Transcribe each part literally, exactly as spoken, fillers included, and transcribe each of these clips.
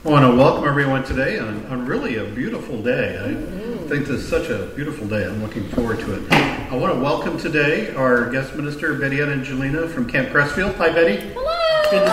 I want to welcome everyone today on, on really a beautiful day. I think this is such a beautiful day. I'm looking forward to it. I want to welcome today our guest minister, Betty Ann Angelina from Camp Crestfield. Hi, Betty. Hello. Good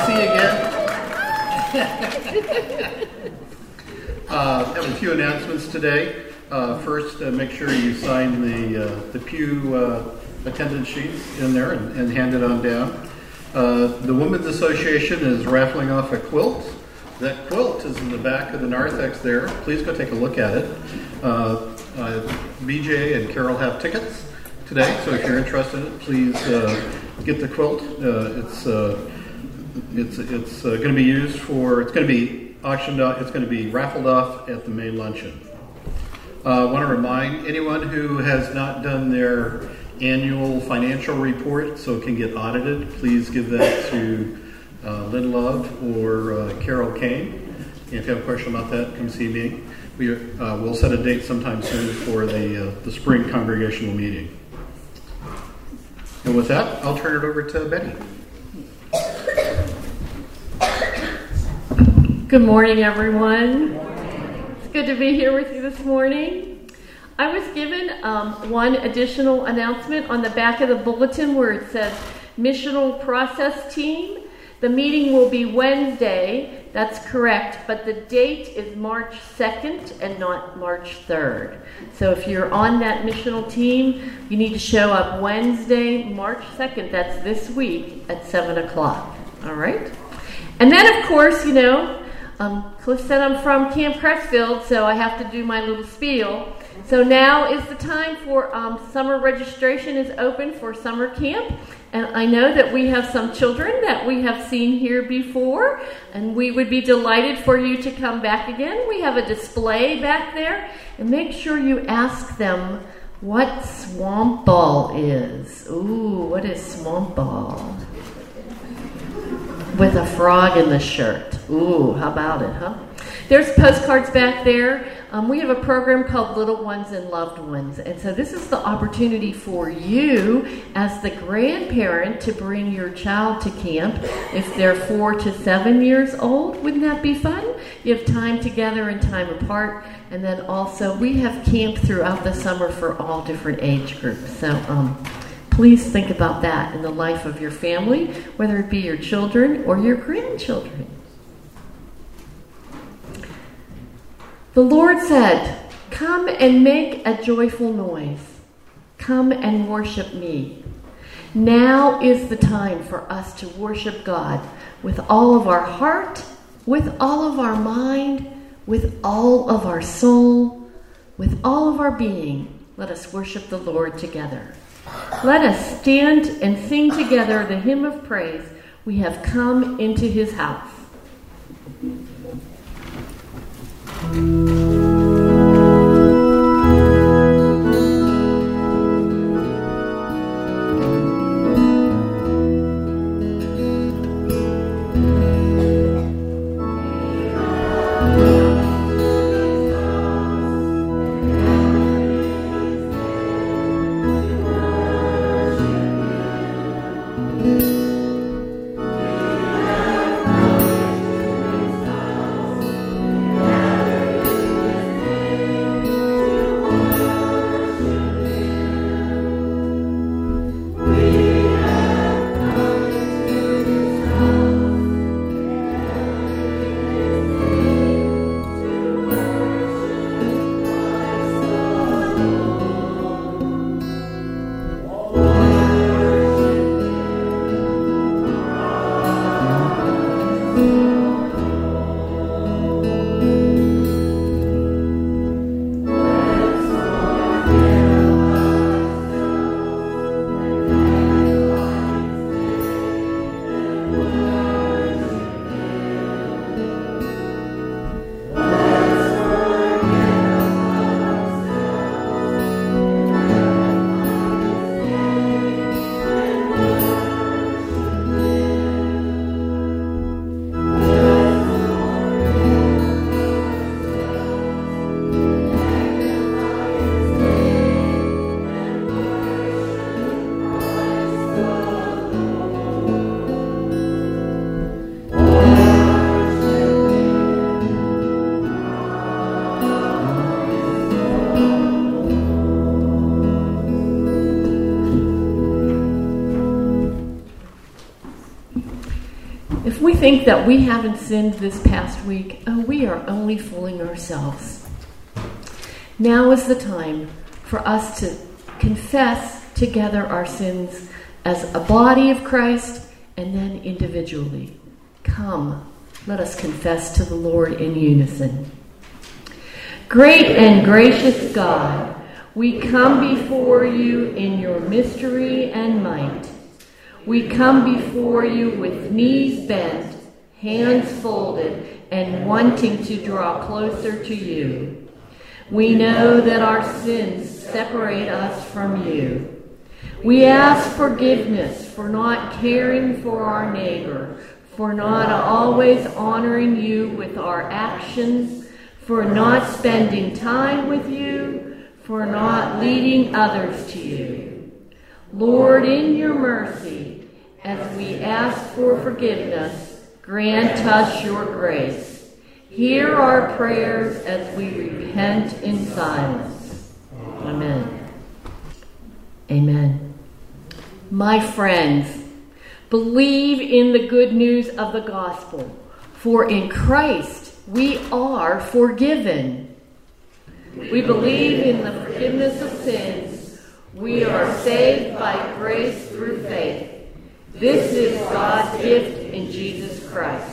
to see you again. uh, I have a few announcements today. Uh, first, uh, make sure you sign the uh, the pew uh, attendance sheets in there and, and hand it on down. Uh, the Women's Association is raffling off a quilt. That quilt is in the back of the narthex there. Please go take a look at it. Uh, uh, B J and Carol have tickets today, so if you're interested in it, please uh, get the quilt. Uh, it's uh, it's it's uh, going to be used for. It's going to be auctioned off. It's going to be raffled off at the main luncheon. I uh, want to remind anyone who has not done their annual financial report, so it can get audited. Please give that to Uh, Lynn Love or uh, Carol Kane. If you have a question about that, come see me. We uh, will set a date sometime soon for the uh, the spring congregational meeting. And with that, I'll turn it over to Betty. Good morning, everyone. It's good to be here with you this morning. I was given um, one additional announcement on the back of the bulletin where it says Missional Process Team. The meeting will be Wednesday, that's correct, but the date is March second and not March third. So if you're on that missional team, you need to show up Wednesday, March second, that's this week, at seven o'clock, all right? And then, of course, you know, um, Cliff said I'm from Camp Crestfield, so I have to do my little spiel. So now is the time for um, summer registration is open for summer camp. And I know that we have some children that we have seen here before, and we would be delighted for you to come back again. We have a display back there, and make sure you ask them what swamp ball is. Ooh, what is swamp ball? With a frog in the shirt. Ooh, how about it, huh? There's postcards back there. Um, we have a program called Little Ones and Loved Ones. And so this is the opportunity for you as the grandparent to bring your child to camp. If they're four to seven years old, wouldn't that be fun? You have time together and time apart. And then also we have camp throughout the summer for all different age groups. So um, please think about that in the life of your family, whether it be your children or your grandchildren. The Lord said, "Come and make a joyful noise. Come and worship me." Now is the time for us to worship God with all of our heart, with all of our mind, with all of our soul, with all of our being. Let us worship the Lord together. Let us stand and sing together the hymn of praise. We have come into his house. think that we haven't sinned this past week, oh, we are only fooling ourselves. Now is the time for us to confess together our sins as a body of Christ and then individually. Come, let us confess to the Lord in unison. Great and gracious God, we come before you in your mystery and might. We come before you with knees bent, hands folded, and wanting to draw closer to you. We know that our sins separate us from you. We ask forgiveness for not caring for our neighbor, for not always honoring you with our actions, for not spending time with you, for not leading others to you. Lord, in your mercy, as we ask for forgiveness, grant us your grace. Hear our prayers as we repent in silence. Amen. Amen. My friends, believe in the good news of the gospel, for in Christ we are forgiven. We believe in the forgiveness of sins. We are saved by grace through faith. This is God's gift in Jesus Christ.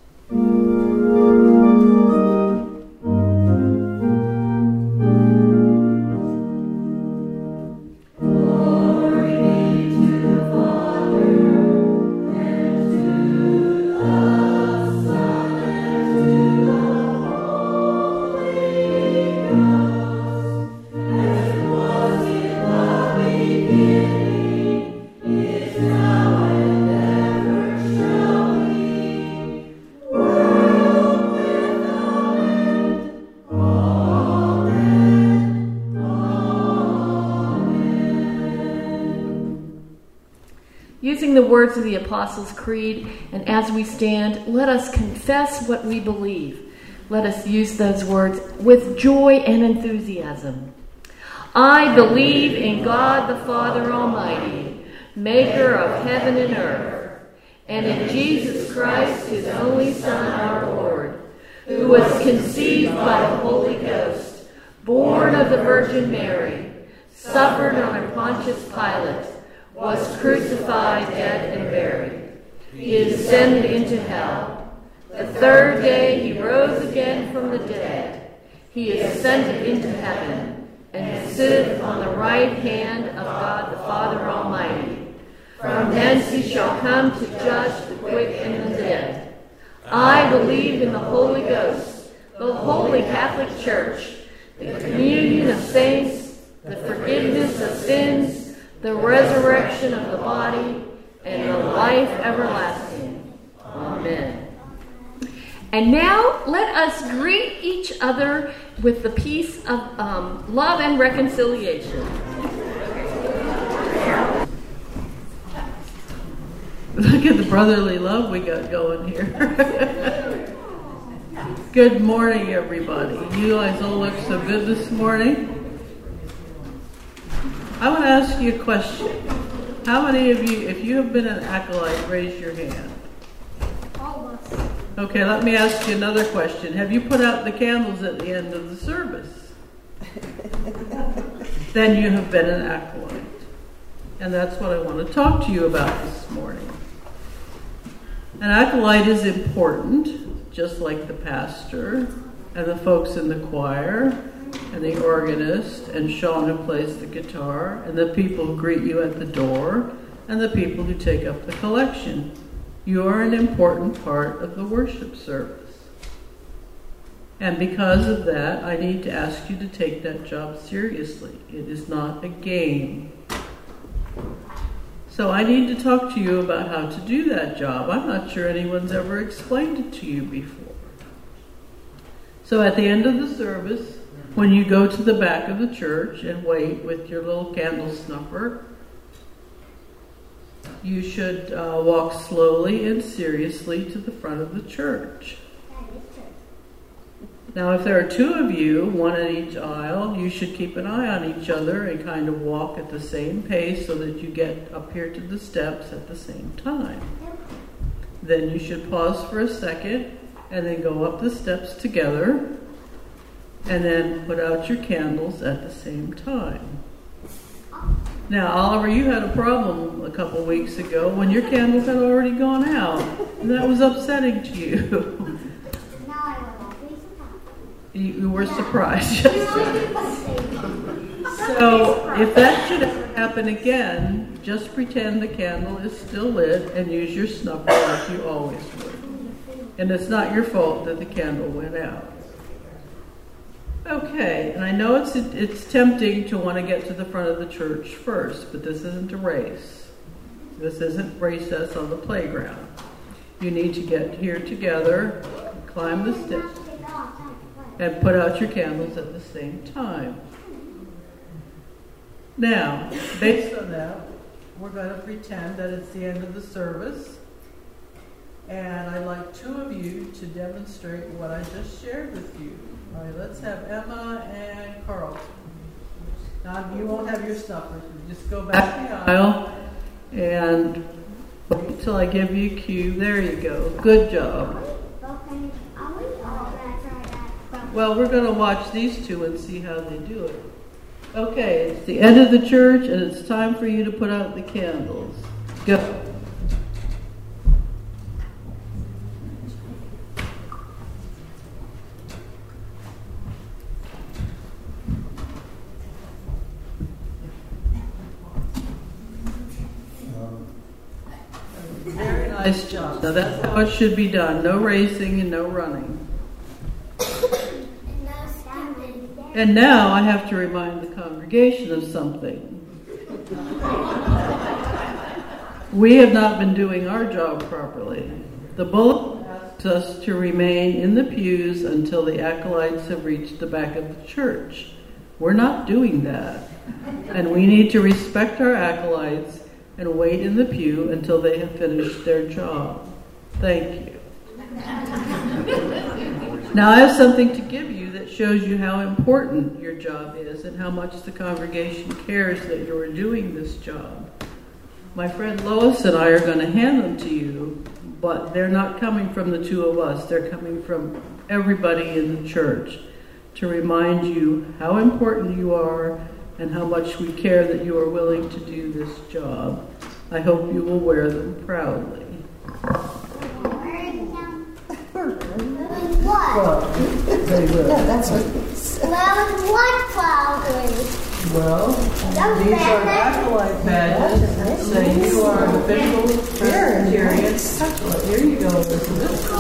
Using the words of the Apostles' Creed, and as we stand, let us confess what we believe. Let us use those words with joy and enthusiasm. I believe in God the Father Almighty, maker of heaven and earth, and in Jesus Christ, his only Son, our Lord, who was conceived by the Holy Ghost, born of the Virgin Mary, suffered under Pontius Pilate, was crucified, dead, and buried. He descended into hell. The third day he rose again from the dead. He ascended into heaven and sitteth on the right hand of God the Father Almighty. From thence he shall come to judge the quick and the dead. I believe in the Holy Ghost, the Holy Catholic Church, the communion of saints, the forgiveness of sins, the resurrection of the body, and the life everlasting. Amen. And now let us greet each other with the peace of um, love and reconciliation. Look at the brotherly love we got going here. Good morning, everybody. You guys all look so good this morning. I want to ask you a question. How many of you, if you have been an acolyte, raise your hand? All of us. Okay, let me ask you another question. Have you put out the candles at the end of the service? Then you have been an acolyte. And that's what I want to talk to you about this morning. An acolyte is important, just like the pastor and the folks in the choir, and the organist, and Sean who plays the guitar, and the people who greet you at the door, and the people who take up the collection. You are an important part of the worship service. And because of that, I need to ask you to take that job seriously. It is not a game. So I need to talk to you about how to do that job. I'm not sure anyone's ever explained it to you before. So at the end of the service, when you go to the back of the church and wait with your little candle snuffer, you should uh, walk slowly and seriously to the front of the church. Now, if there are two of you, one at each aisle, you should keep an eye on each other and kind of walk at the same pace so that you get up here to the steps at the same time. Then you should pause for a second and then go up the steps together and then put out your candles at the same time. Now, Oliver, you had a problem a couple weeks ago when your candles had already gone out, and that was upsetting to you. you, you were surprised. So, if that should ever happen again, just pretend the candle is still lit and use your snuffer like you always would. And it's not your fault that the candle went out. Okay, and I know it's it's tempting to want to get to the front of the church first, but this isn't a race. This isn't race us on the playground. You need to get here together, climb the steps, and put out your candles at the same time. Now, based on that, we're going to pretend that it's the end of the service, and I'd like two of you to demonstrate what I just shared with you. All right, let's have Emma and Carlton. Now, you won't have your snuffers. You just go back the aisle and wait until I give you a cue. There you go. Good job. Well, we're going to watch these two and see how they do it. Okay, it's the end of the church, and it's time for you to put out the candles. Go. Very nice job. Now that's how it should be done. No racing and no running. And now I have to remind the congregation of something. We have not been doing our job properly. The bulletin asks us to remain in the pews until the acolytes have reached the back of the church. We're not doing that. And we need to respect our acolytes and wait in the pew until they have finished their job. Thank you. Now I have something to give you that shows you how important your job is and how much the congregation cares that you are doing this job. My friend Lois and I are going to hand them to you, but they're not coming from the two of us. They're coming from everybody in the church to remind you how important you are and how much we care that you are willing to do this job. I hope you will wear them proudly. What? They will. Yeah, that's what. Well, what proudly? Well, these are acolyte badges saying you are an official Presbyterian. Well, here you go, Elizabeth.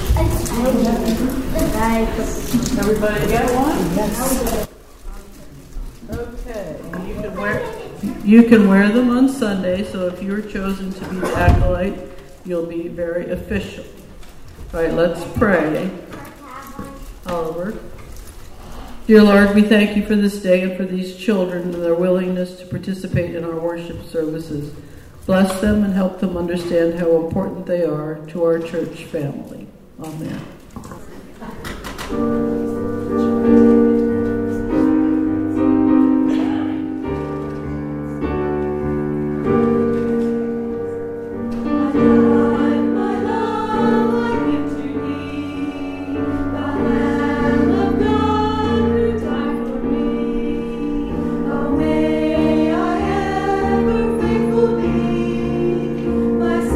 Everybody get one? Yes. Okay, and you can wear you can wear them on Sunday. So if you're chosen to be the acolyte, you'll be very official. All right, let's pray. Oliver. Dear Lord, we thank you for this day and for these children and their willingness to participate in our worship services. Bless them and help them understand how important they are to our church family. Amen.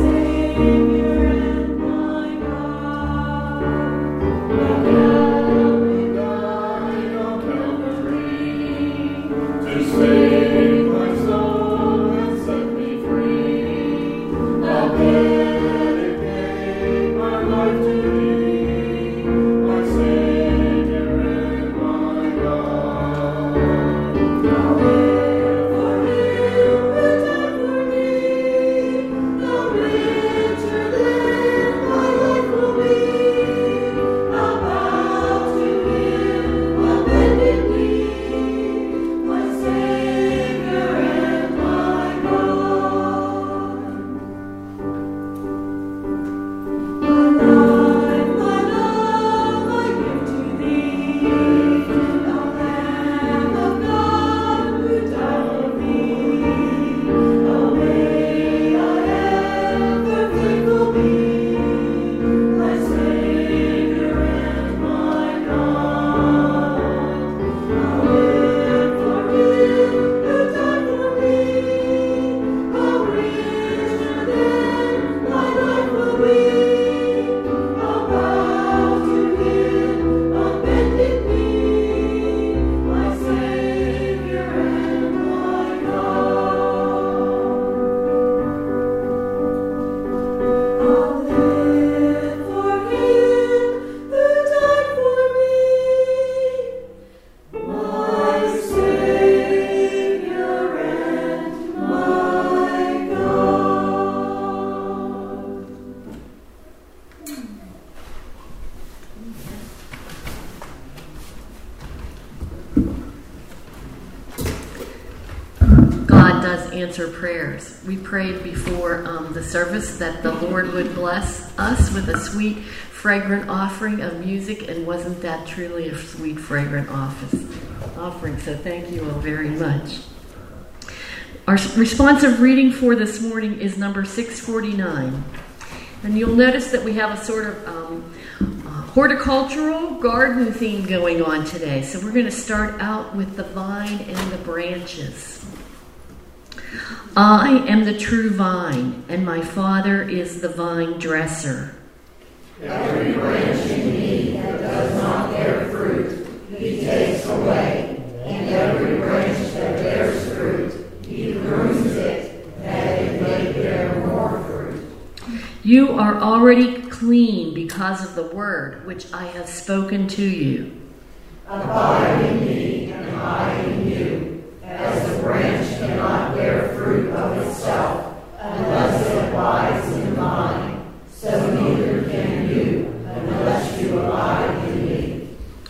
Thank you. God does answer prayers. We prayed before um, the service that the Lord would bless us with a sweet, fragrant offering of music, and wasn't that truly a sweet, fragrant office, offering? So thank you all very much. Our responsive reading for this morning is number six forty-nine. And you'll notice that we have a sort of um, uh, horticultural garden theme going on today. So we're going to start out with the vine and the branches. I am the true vine, and my Father is the vine dresser. Every branch in me that does not bear fruit, he takes away, and every branch that bears fruit, he prunes it, that it may bear more fruit. You are already clean because of the word which I have spoken to you. Abide in me, and I in you, as the branch cannot bear fruit of itself unless it abides in the vine, so neither can you unless you abide in me.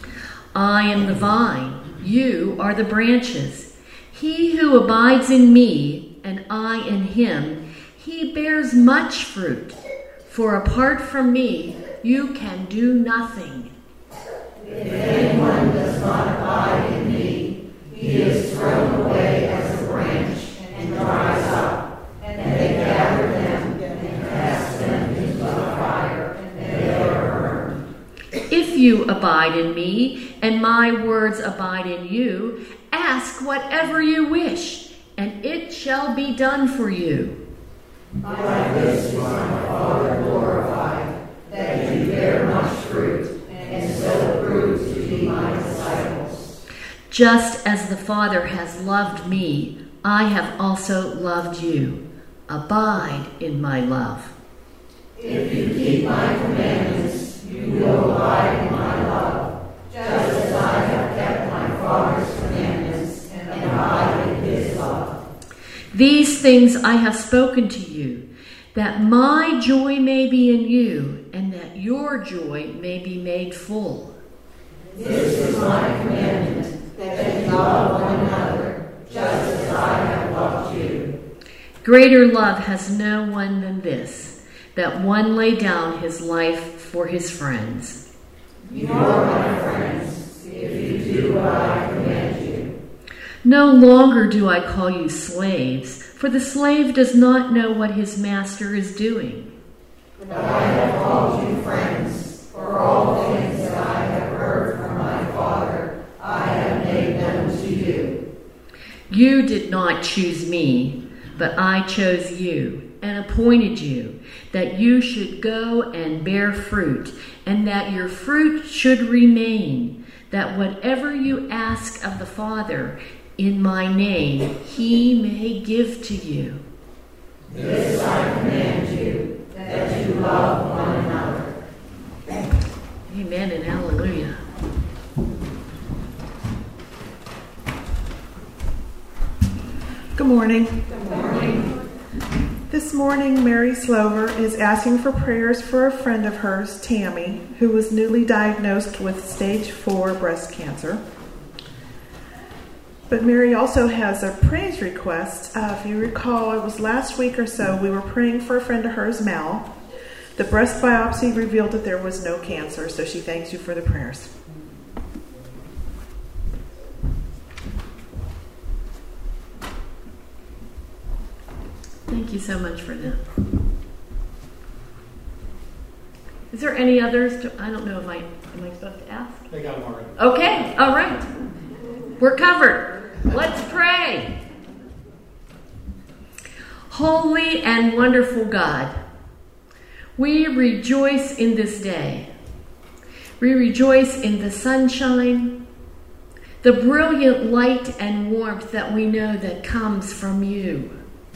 I am the vine, you are the branches. He who abides in me, and I in him, he bears much fruit. For apart from me, you can do nothing. If anyone does not abide in me, he is thrown away as a branch and dries up, and they gather them and cast them into the fire, and they are burned. If you abide in me, and my words abide in you, ask whatever you wish, and it shall be done for you. By this is my Father glorified, that you bear much fruit, and so prove to be my disciples. Just as the Father has loved me, I have also loved you. Abide in my love. If you keep my commandments, you will abide in my love, just as I have kept my Father's commandments and abide in his love. These things I have spoken to you, that my joy may be in you, and that your joy may be made full. This is my commandment, that you love one another, just as I have loved you. Greater love has no one than this, that one lay down his life for his friends. You are my friends, if you do what I command you. No longer do I call you slaves, for the slave does not know what his master is doing. But I have called you friends, for all things that I have heard from my Father, I have made them to you. You did not choose me, but I chose you and appointed you, that you should go and bear fruit, and that your fruit should remain, that whatever you ask of the Father in my name, he may give to you. This I command you, that you love one another. Amen and hallelujah. Good morning. Good morning. This morning, Mary Slover is asking for prayers for a friend of hers, Tammy, who was newly diagnosed with stage four breast cancer. But Mary also has a praise request. Uh, if you recall, it was last week or so, we were praying for a friend of hers, Mel. The breast biopsy revealed that there was no cancer, so she thanks you for the prayers. Thank you so much for that. Is there any others? To, I don't know if I, am I supposed to ask? They got them already. Okay, all right. We're covered. Let's pray. Holy and wonderful God, we rejoice in this day. We rejoice in the sunshine, the brilliant light and warmth that we know that comes from you.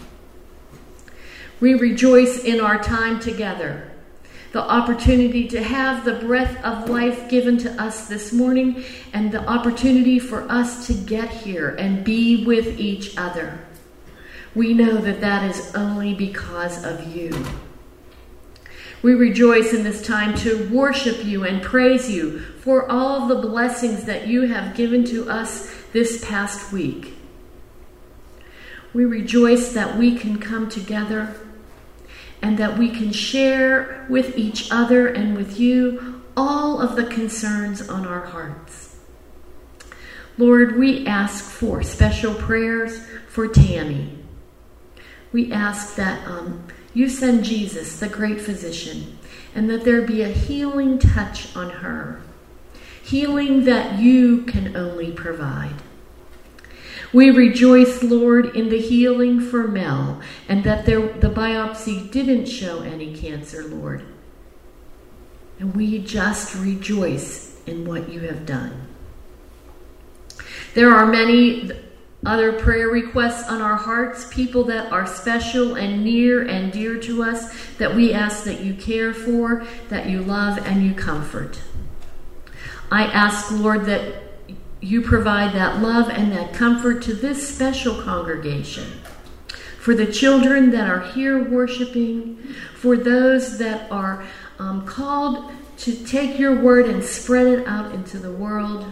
We rejoice in our time together, the opportunity to have the breath of life given to us this morning, and the opportunity for us to get here and be with each other. We know that that is only because of you. We rejoice in this time to worship you and praise you for all of the blessings that you have given to us this past week. We rejoice that we can come together and that we can share with each other and with you all of the concerns on our hearts. Lord, we ask for special prayers for Tammy. We ask that um, you send Jesus, the great physician, and that there be a healing touch on her, healing that you can only provide. We rejoice, Lord, in the healing for Mel, and that there, the biopsy didn't show any cancer, Lord. And we just rejoice in what you have done. There are many other prayer requests on our hearts, people that are special and near and dear to us, that we ask that you care for, that you love, and you comfort. I ask, Lord, that you provide that love and that comfort to this special congregation. For the children that are here worshiping, for those that are um, called to take your word and spread it out into the world,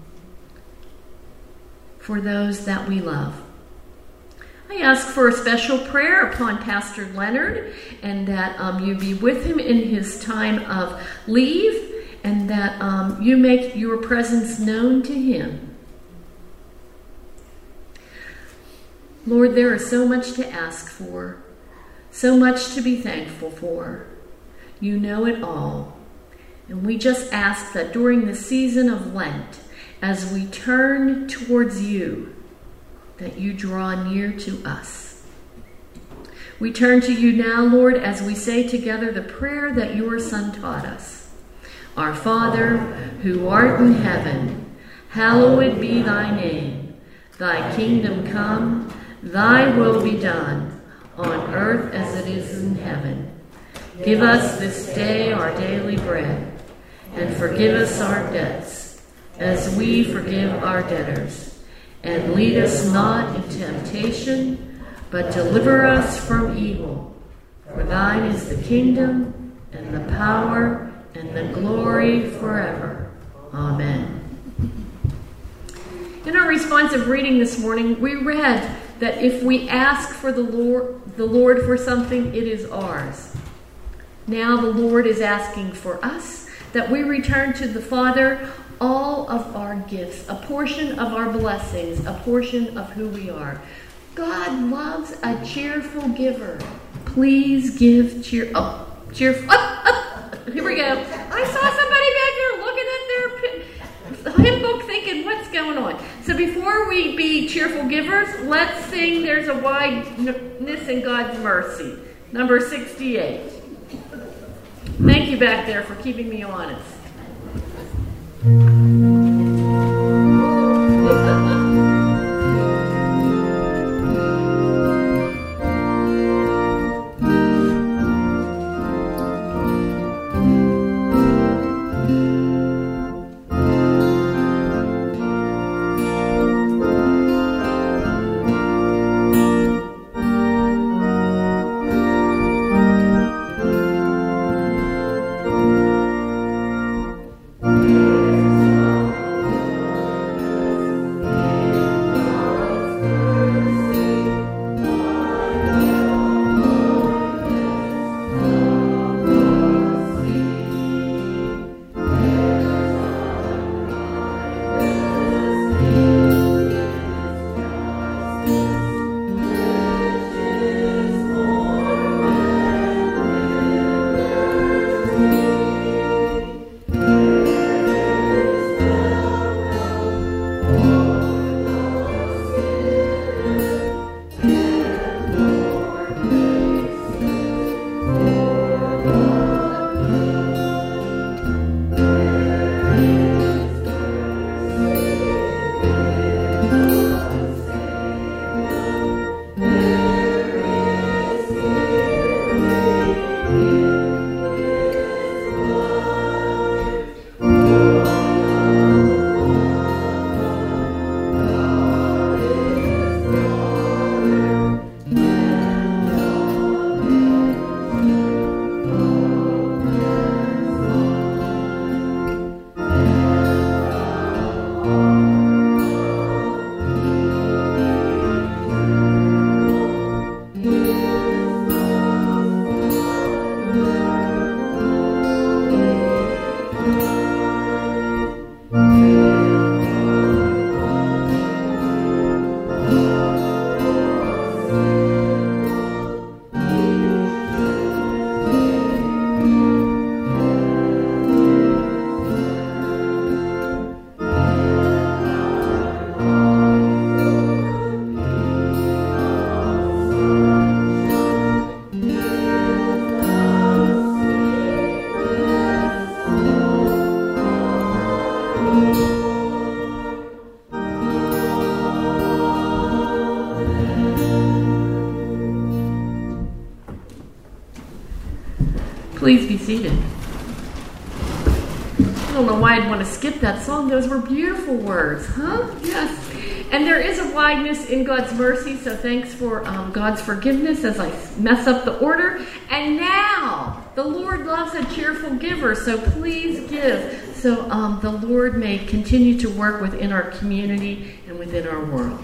for those that we love. I ask for a special prayer upon Pastor Leonard, and that um, you be with him in his time of leave, and that um, you make your presence known to him. Lord, there is so much to ask for, so much to be thankful for. You know it all. And we just ask that during the season of Lent, as we turn towards you, that you draw near to us. We turn to you now, Lord, as we say together the prayer that your Son taught us. Our Father, who art in heaven, hallowed be thy name. Thy kingdom come, thy will be done, on earth as it is in heaven. Give us this day our daily bread, and forgive us our debts, as we forgive our debtors. And lead us not into temptation, but deliver us from evil. For thine is the kingdom, and the power, and the glory forever. Amen. In our responsive reading this morning, we read that if we ask for the Lord, the Lord for something, it is ours. Now the Lord is asking for us that we return to the Father all of our gifts, a portion of our blessings, a portion of who we are. God loves a cheerful giver. Please give cheer. Oh, cheerful. Oh, oh, here we go. I saw somebody back there looking at their hymn book thinking, what's going on? So before we be cheerful givers, let's sing There's a Wideness in God's Mercy, number sixty-eight. Thank you back there for keeping me honest. Please be seated. I don't know why I'd want to skip that song. Those were beautiful words, huh? Yes. And there is a wideness in God's mercy, so thanks for um, God's forgiveness as I mess up the order. And now, the Lord loves a cheerful giver, so please give, so um, the Lord may continue to work within our community and within our world.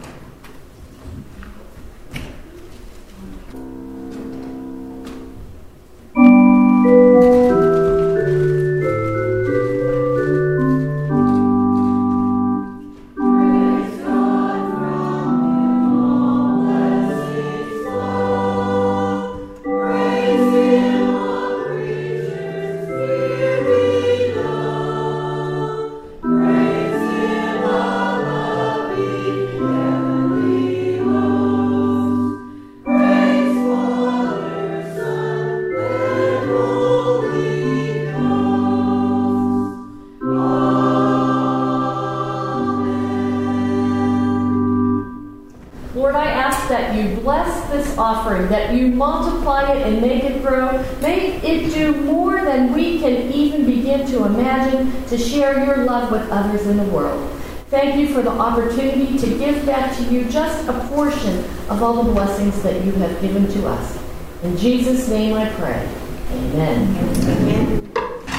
Offering, that you multiply it and make it grow. May it do more than we can even begin to imagine to share your love with others in the world. Thank you for the opportunity to give back to you just a portion of all the blessings that you have given to us. In Jesus' name I pray. Amen. Amen.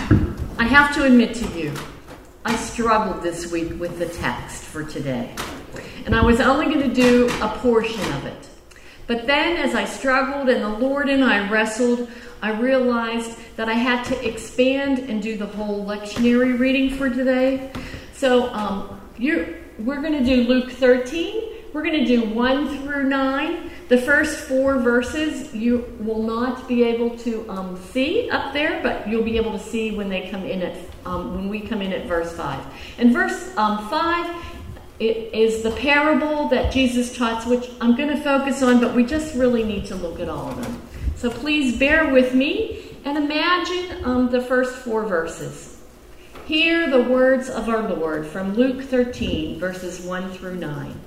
I have to admit to you, I struggled this week with the text for today. And I was only going to do a portion of it. But then as I struggled and the Lord and I wrestled, I realized that I had to expand and do the whole lectionary reading for today. So um, you're, we're going to do Luke thirteen. We're going to do one through nine. The first four verses you will not be able to um, see up there, but you'll be able to see when they come in at um, when we come in at verse five. And verse um, five. It is the parable that Jesus taught, which I'm going to focus on, but we just really need to look at all of them. So please bear with me and imagine um, the first four verses. Hear the words of our Lord from Luke thirteen, verses one through nine.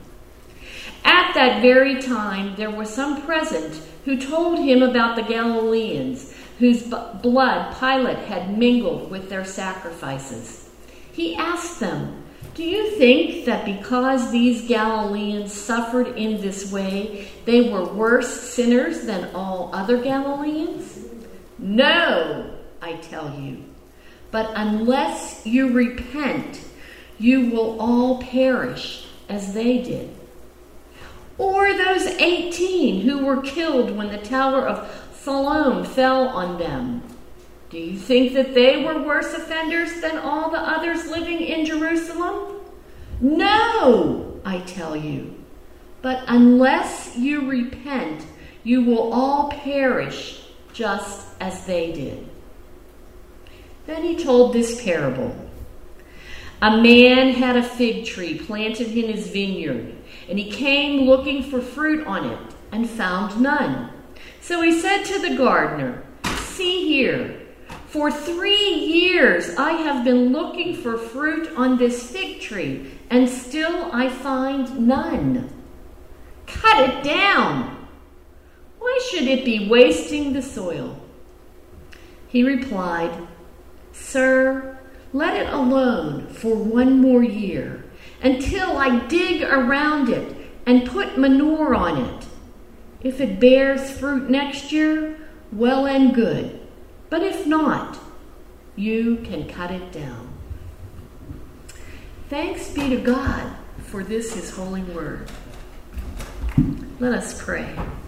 At that very time, there was some present who told him about the Galileans, whose b- blood Pilate had mingled with their sacrifices. He asked them, "Do you think that because these Galileans suffered in this way, they were worse sinners than all other Galileans? No, I tell you. But unless you repent, you will all perish as they did. Or those eighteen who were killed when the Tower of Siloam fell on them. Do you think that they were worse offenders than all the others living in Jerusalem? No, I tell you. But unless you repent, you will all perish just as they did." Then he told this parable. A man had a fig tree planted in his vineyard, and he came looking for fruit on it and found none. So he said to the gardener, "See here, for three years I have been looking for fruit on this fig tree, and still I find none. Cut it down. Why should it be wasting the soil?" He replied, "Sir, let it alone for one more year, until I dig around it and put manure on it. If it bears fruit next year, well and good. But if not, you can cut it down." Thanks be to God for this, his holy word. Let us pray.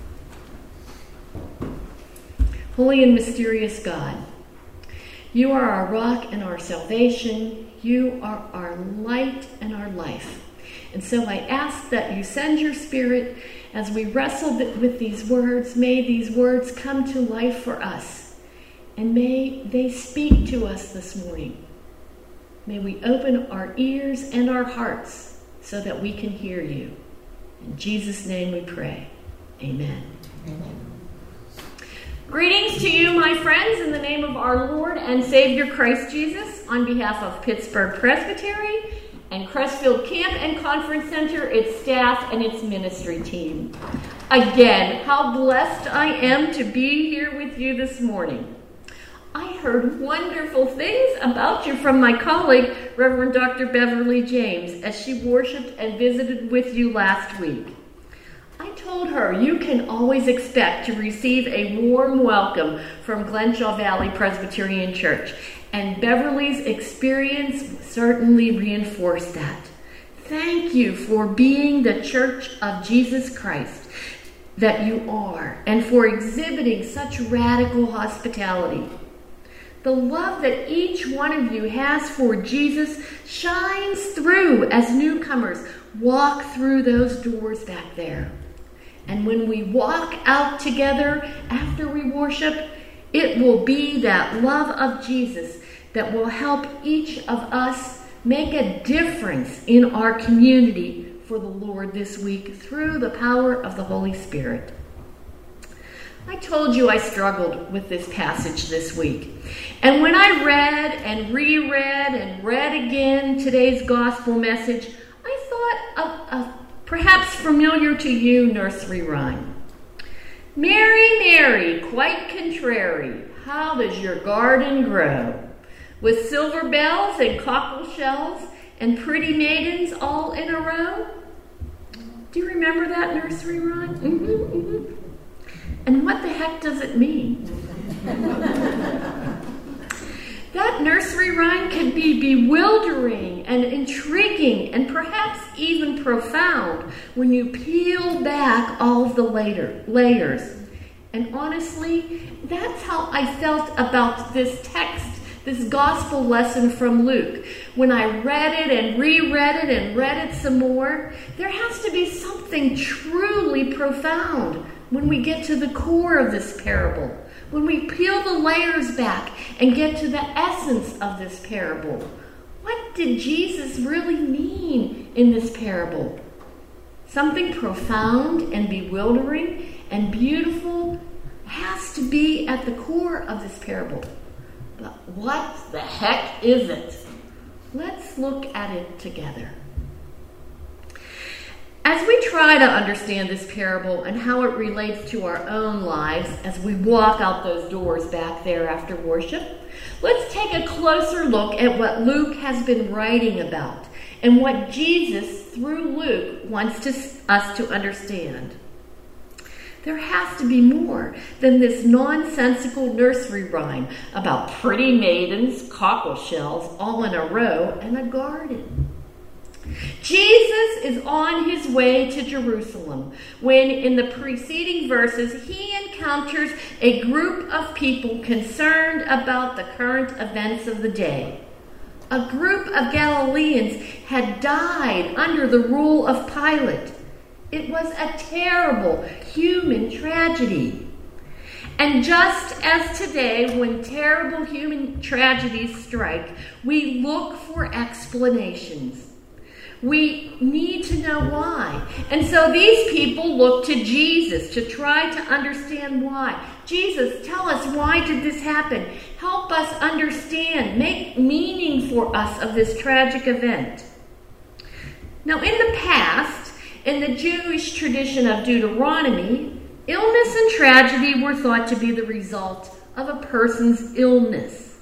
Holy and mysterious God, you are our rock and our salvation. You are our light and our life. And so I ask that you send your Spirit as we wrestle with these words. May these words come to life for us. And may they speak to us this morning. May we open our ears and our hearts so that we can hear you. In Jesus' name we pray. Amen. Amen. Greetings to you, my friends, in the name of our Lord and Savior Christ Jesus, on behalf of Pittsburgh Presbytery and Crestfield Camp and Conference Center, its staff, and its ministry team. Again, how blessed I am to be here with you this morning. I heard wonderful things about you from my colleague, Reverend Doctor Beverly James, as she worshiped and visited with you last week. I told her you can always expect to receive a warm welcome from Glenshaw Valley Presbyterian Church, and Beverly's experience certainly reinforced that. Thank you for being the Church of Jesus Christ that you are, and for exhibiting such radical hospitality. The love that each one of you has for Jesus shines through as newcomers walk through those doors back there. And when we walk out together after we worship, it will be that love of Jesus that will help each of us make a difference in our community for the Lord this week through the power of the Holy Spirit. I told you I struggled with this passage this week. And when I read and reread and read again today's gospel message, I thought of a perhaps familiar to you nursery rhyme. Mary, Mary, quite contrary, how does your garden grow? With silver bells and cockle shells and pretty maidens all in a row? Do you remember that nursery rhyme? Mm-hmm, mm-hmm. And what the heck does it mean? That nursery rhyme can be bewildering and intriguing and perhaps even profound when you peel back all of the later layers. And honestly, that's how I felt about this text, this gospel lesson from Luke. When I read it and reread it and read it some more, there has to be something truly profound when we get to the core of this parable, when we peel the layers back and get to the essence of this parable. What did Jesus really mean in this parable? Something profound and bewildering and beautiful has to be at the core of this parable. But what the heck is it? Let's look at it together. As we try to understand this parable and how it relates to our own lives as we walk out those doors back there after worship, let's take a closer look at what Luke has been writing about and what Jesus, through Luke, wants to, us to understand. There has to be more than this nonsensical nursery rhyme about pretty maidens, cockle shells, all in a row, and a garden. Jesus is on his way to Jerusalem when, in the preceding verses, he encounters a group of people concerned about the current events of the day. A group of Galileans had died under the rule of Pilate. It was a terrible human tragedy. And just as today, when terrible human tragedies strike, we look for explanations. We need to know why. And so these people look to Jesus to try to understand why. Jesus, tell us, why did this happen? Help us understand. Make meaning for us of this tragic event. Now, in the past, in the Jewish tradition of Deuteronomy, illness and tragedy were thought to be the result of a person's illness,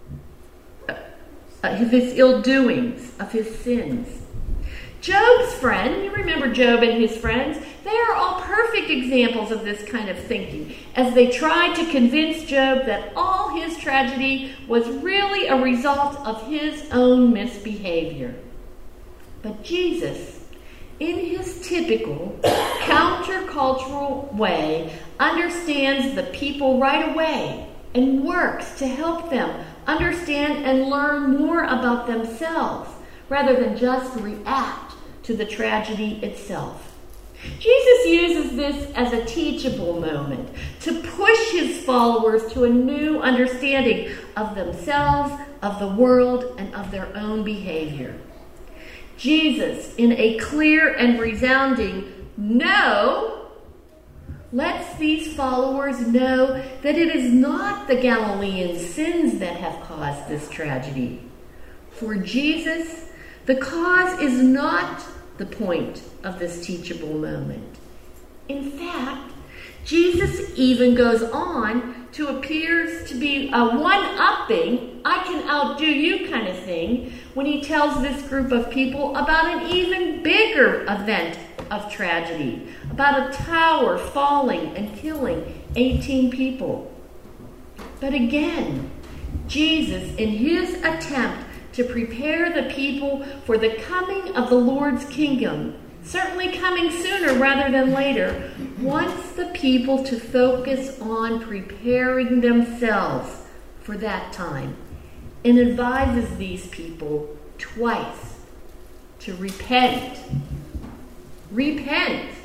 of his ill doings, of his sins. Job's friend, you remember Job and his friends, they are all perfect examples of this kind of thinking, as they tried to convince Job that all his tragedy was really a result of his own misbehavior. But Jesus, in his typical countercultural way, understands the people right away and works to help them understand and learn more about themselves rather than just react to the tragedy itself. Jesus uses this as a teachable moment to push his followers to a new understanding of themselves, of the world, and of their own behavior. Jesus, in a clear and resounding no, lets these followers know that it is not the Galilean sins that have caused this tragedy. For Jesus, the cause is not the point of this teachable moment. In fact, Jesus even goes on to appears to be a one-upping, I can outdo you kind of thing, when he tells this group of people about an even bigger event of tragedy, about a tower falling and killing eighteen people. But again, Jesus, in his attempt to prepare the people for the coming of the Lord's kingdom, certainly coming sooner rather than later, wants the people to focus on preparing themselves for that time, and advises these people twice to repent. Repent.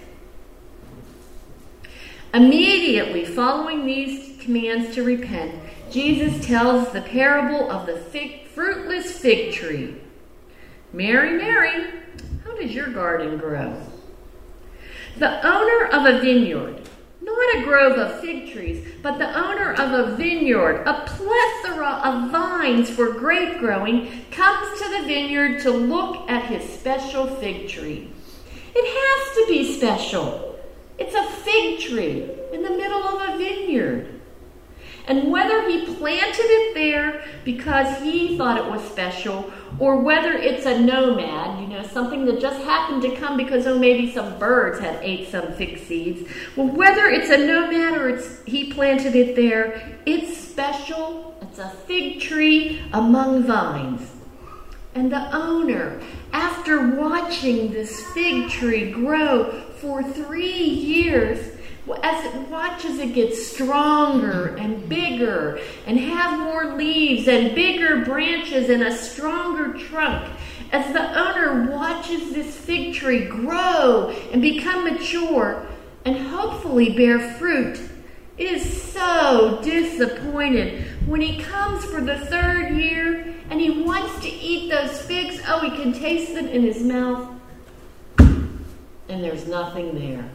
Immediately following these commands to repent, Jesus tells the parable of the fig, fruitless fig tree. Mary, Mary, how does your garden grow? The owner of a vineyard, not a grove of fig trees, but the owner of a vineyard, a plethora of vines for grape growing, comes to the vineyard to look at his special fig tree. It has to be special. It's a fig tree in the middle of a vineyard. And whether he planted it there because he thought it was special, or whether it's a nomad, you know, something that just happened to come because, oh, maybe some birds had ate some fig seeds. Well, whether it's a nomad or it's he planted it there, it's special. It's a fig tree among vines. And the owner, after watching this fig tree grow for three years, as it watches it get stronger and bigger and have more leaves and bigger branches and a stronger trunk, as the owner watches this fig tree grow and become mature and hopefully bear fruit, is so disappointed when he comes for the third year and he wants to eat those figs. Oh, he can taste them in his mouth, and there's nothing there.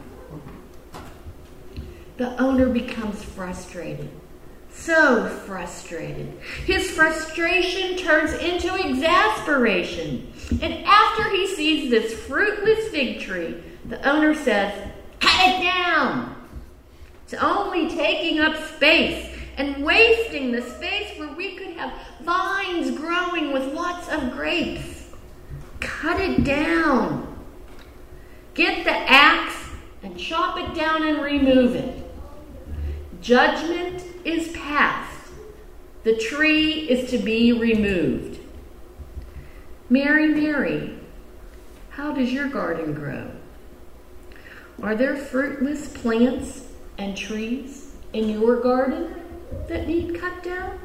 The owner becomes frustrated, so frustrated. His frustration turns into exasperation. And after he sees this fruitless fig tree, the owner says, "Cut it down. It's only taking up space and wasting the space where we could have vines growing with lots of grapes. Cut it down. Get the axe and chop it down and remove it. Judgment is passed. The tree is to be removed." Mary, Mary, how does your garden grow? Are there fruitless plants and trees in your garden that need cut down?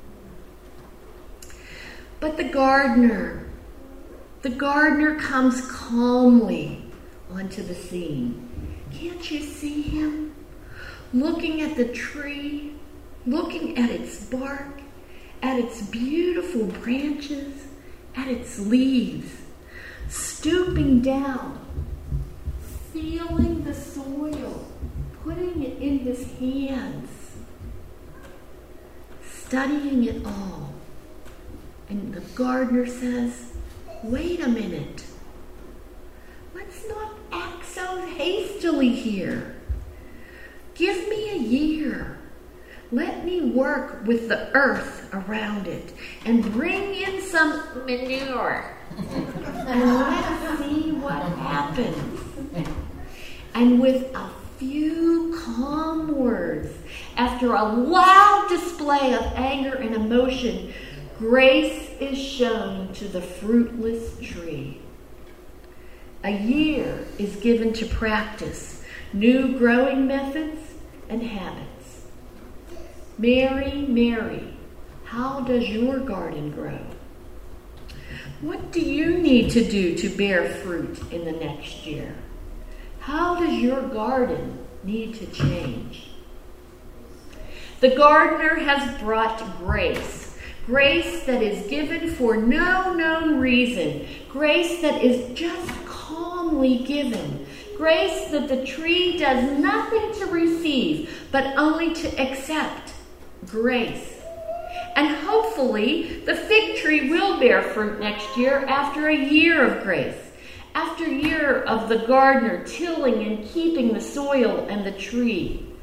But the gardener, the gardener comes calmly onto the scene. Can't you see him? Looking at the tree, looking at its bark, at its beautiful branches, at its leaves, stooping down, feeling the soil, putting it in his hands, studying it all. And the gardener says, "Wait a minute. Let's not act so hastily here. Give me a year. Let me work with the earth around it and bring in some manure. And let's see what happens." And with a few calm words, after a loud display of anger and emotion, grace is shown to the fruitless tree. A year is given to practice new growing methods and habits. Mary, Mary, how does your garden grow? What do you need to do to bear fruit in the next year? How does your garden need to change? The gardener has brought grace, grace that is given for no known reason, grace that is just calmly given, grace that the tree does nothing to receive, but only to accept. Grace. And hopefully the fig tree will bear fruit next year after a year of grace, after a year of the gardener tilling and keeping the soil and the tree.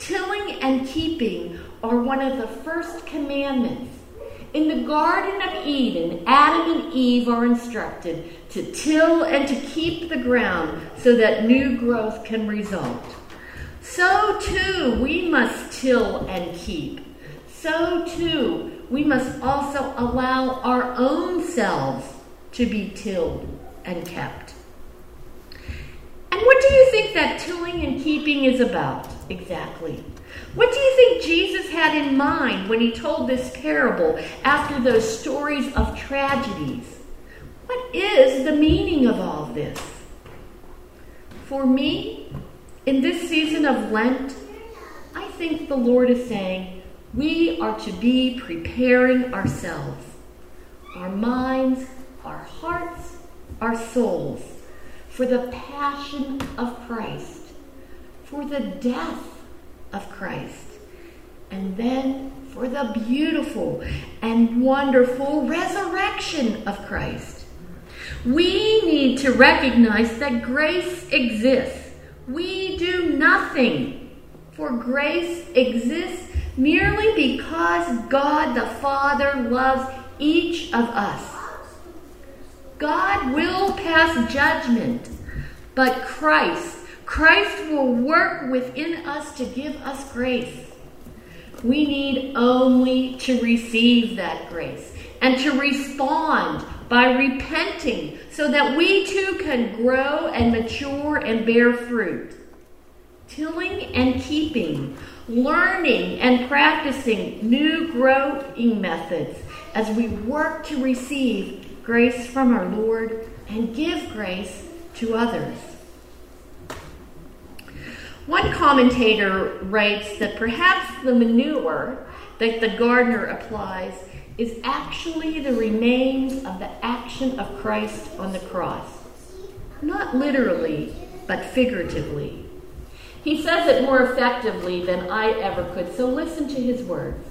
Tilling and keeping are one of the first commandments. In the Garden of Eden, Adam and Eve are instructed to till and to keep the ground so that new growth can result. So too, we must till and keep. So too, we must also allow our own selves to be tilled and kept. And what do you think that tilling and keeping is about exactly? What do you think Jesus had in mind when he told this parable after those stories of tragedies? What is the meaning of all this? For me, in this season of Lent, I think the Lord is saying we are to be preparing ourselves, our minds, our hearts, our souls, for the passion of Christ, for the death of Christ, and then for the beautiful and wonderful resurrection of Christ. We need to recognize that grace exists. We do nothing, for grace exists merely because God the Father loves each of us. God will pass judgment, but Christ Christ will work within us to give us grace. We need only to receive that grace and to respond by repenting so that we too can grow and mature and bear fruit. Tilling and keeping, learning and practicing new growing methods as we work to receive grace from our Lord and give grace to others. One commentator writes that perhaps the manure that the gardener applies is actually the remains of the action of Christ on the cross. Not literally, but figuratively. He says it more effectively than I ever could, so listen to his words.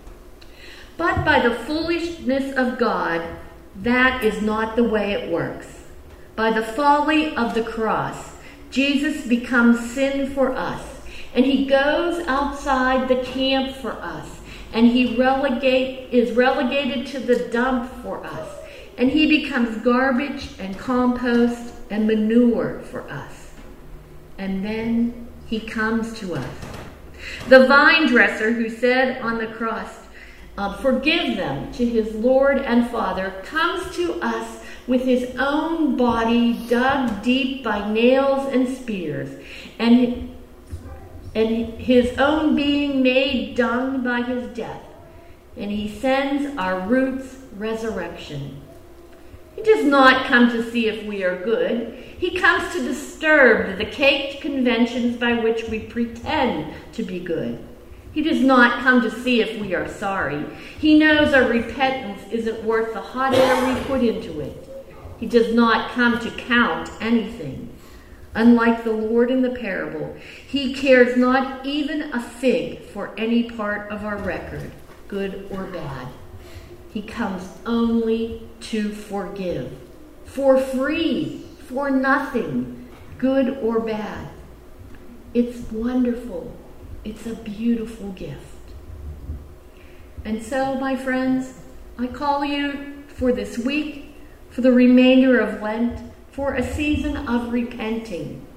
But by the foolishness of God, that is not the way it works. By the folly of the cross, Jesus becomes sin for us, and he goes outside the camp for us, and he relegate is relegated to the dump for us, and he becomes garbage and compost and manure for us. And then he comes to us. The vine dresser who said on the cross, uh, "Forgive them," to his Lord and Father, comes to us with his own body dug deep by nails and spears, and, and his own being made dung by his death. And he sends our roots resurrection. He does not come to see if we are good. He comes to disturb the caked conventions by which we pretend to be good. He does not come to see if we are sorry. He knows our repentance isn't worth the hot air we put into it. He does not come to count anything. Unlike the Lord in the parable, he cares not even a fig for any part of our record, good or bad. He comes only to forgive, for free, for nothing, good or bad. It's wonderful. It's a beautiful gift. And so, my friends, I call you for this week, for the remainder of Lent, for a season of repenting.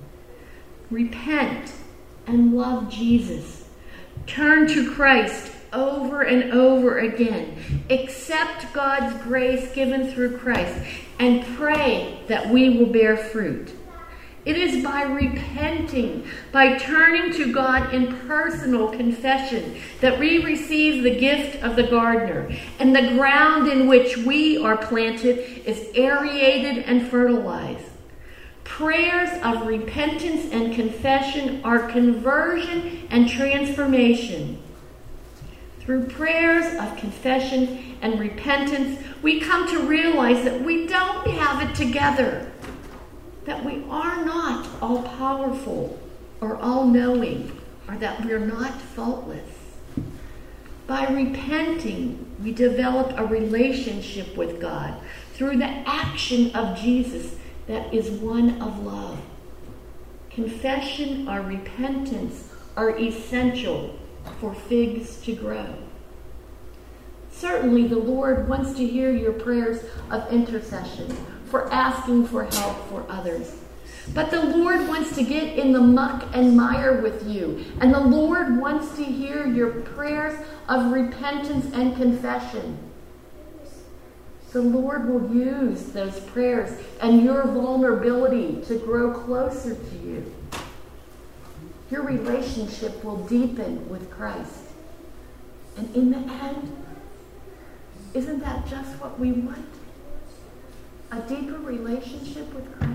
Repent and love Jesus. Turn to Christ over and over again. Accept God's grace given through Christ and pray that we will bear fruit. It is by repenting, by turning to God in personal confession, that we receive the gift of the gardener, and the ground in which we are planted is aerated and fertilized. Prayers of repentance and confession are conversion and transformation. Through prayers of confession and repentance, we come to realize that we don't have it together, that we are not all-powerful or all-knowing, or that we're not faultless. By repenting, we develop a relationship with God through the action of Jesus that is one of love. Confession or repentance are essential for figs to grow. Certainly, the Lord wants to hear your prayers of intercession, for asking for help for others. But the Lord wants to get in the muck and mire with you. And the Lord wants to hear your prayers of repentance and confession. The Lord will use those prayers and your vulnerability to grow closer to you. Your relationship will deepen with Christ. And in the end, isn't that just what we want? A deeper relationship with Christ?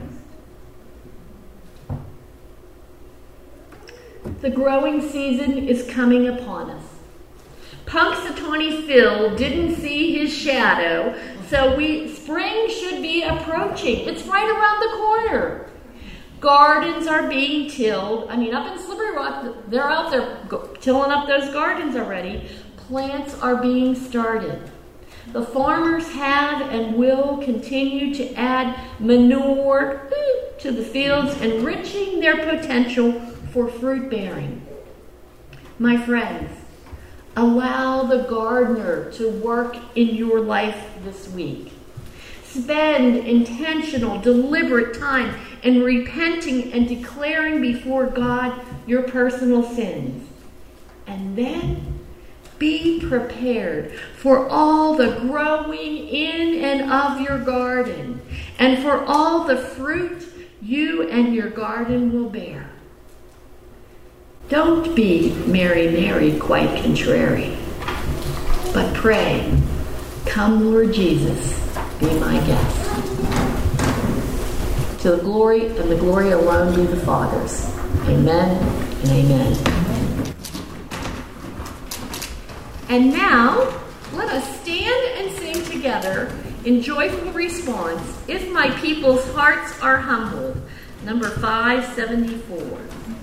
The growing season is coming upon us. Punxsutawney Phil didn't see his shadow, so we spring should be approaching. It's right around the corner. Gardens are being tilled. I mean, up in Slippery Rock, they're out there tilling up those gardens already. Plants are being started. The farmers have and will continue to add manure to the fields, enriching their potential for fruit bearing. My friends, allow the gardener to work in your life this week. Spend intentional, deliberate time in repenting and declaring before God your personal sins. And then be prepared for all the growing in and of your garden, and for all the fruit you and your garden will bear. Don't be Mary, Mary, quite contrary, but pray, "Come, Lord Jesus, be my guest." To the glory and the glory alone be the Father's. Amen and amen. And now, let us stand and sing together in joyful response, "If My People's Hearts Are Humbled," number five seventy-four.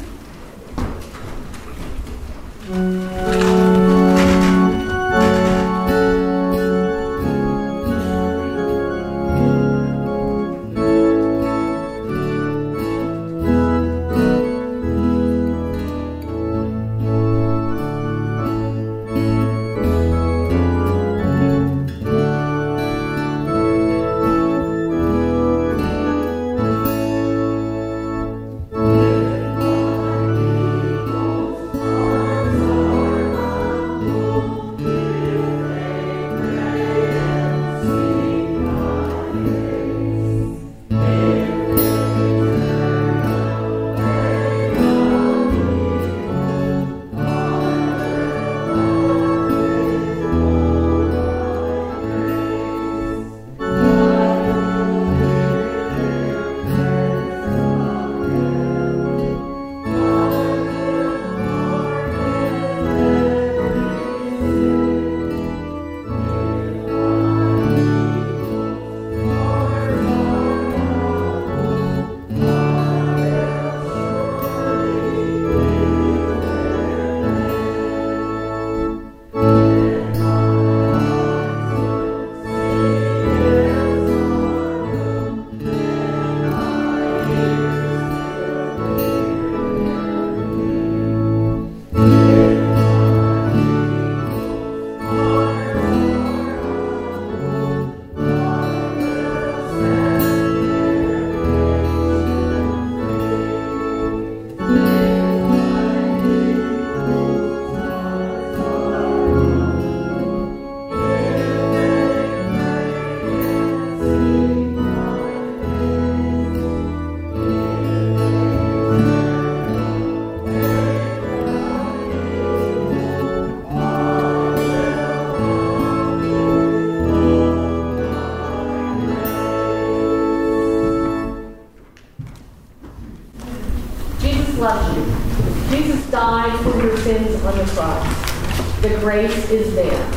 loves you. Jesus died for your sins on the cross. The grace is there.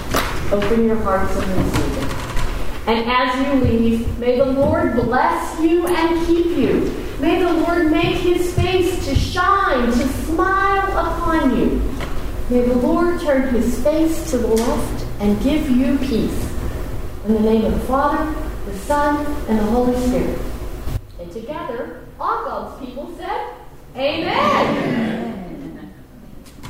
Open your hearts and receive it. And as you leave, may the Lord bless you and keep you. May the Lord make his face to shine, to smile upon you. May the Lord turn his face to the left and give you peace. In the name of the Father, the Son, and the Holy Spirit. And together, all God's people said, Amen. Amen.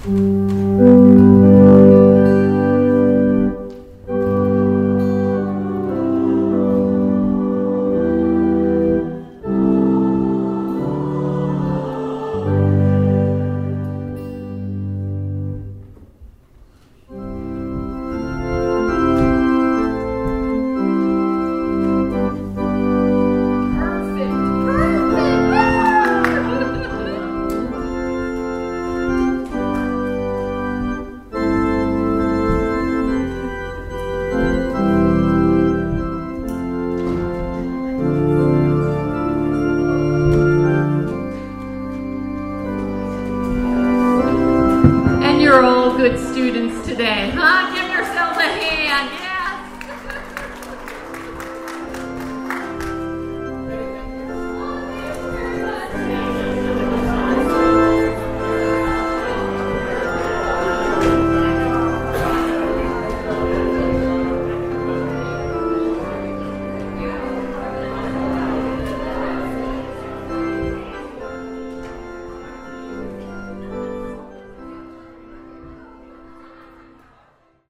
You're all good students today, huh? Give